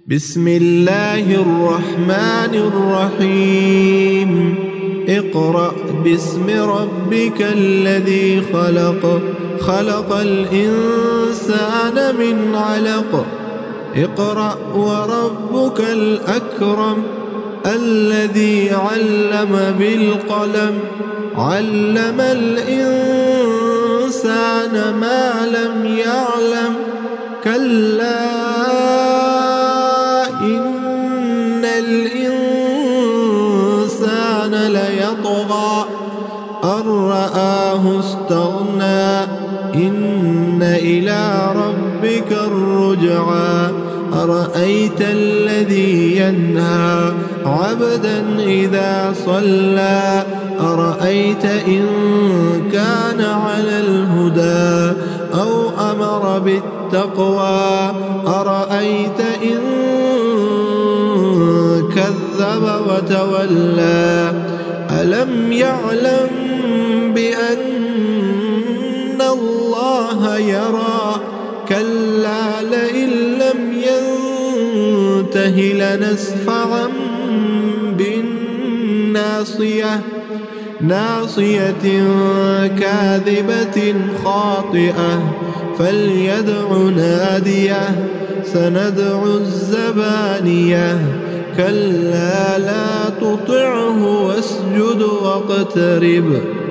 بسم الله الرحمن الرحيم اقرأ باسم ربك الذي خلق خلق الإنسان من علق اقرأ وربك الأكرم الذي علم بالقلم علم الإنسان ما لم يعلم كلا إن الإنسان ليطغى أن رآه استغنى إن إلى ربك الرجعى أرأيت الذي ينهى عبدا إذا صلى أرأيت إن كان على الهدى أو أمر بالتقوى أرأيت إن كذب وتولى ألم يعلم بأن الله يرى كلا لئن لم ينته لنسفعا بالناصية ناصية كاذبة خاطئة فليدع ناديه سندع الزبانية كلا لا تطعه واسجد واقترب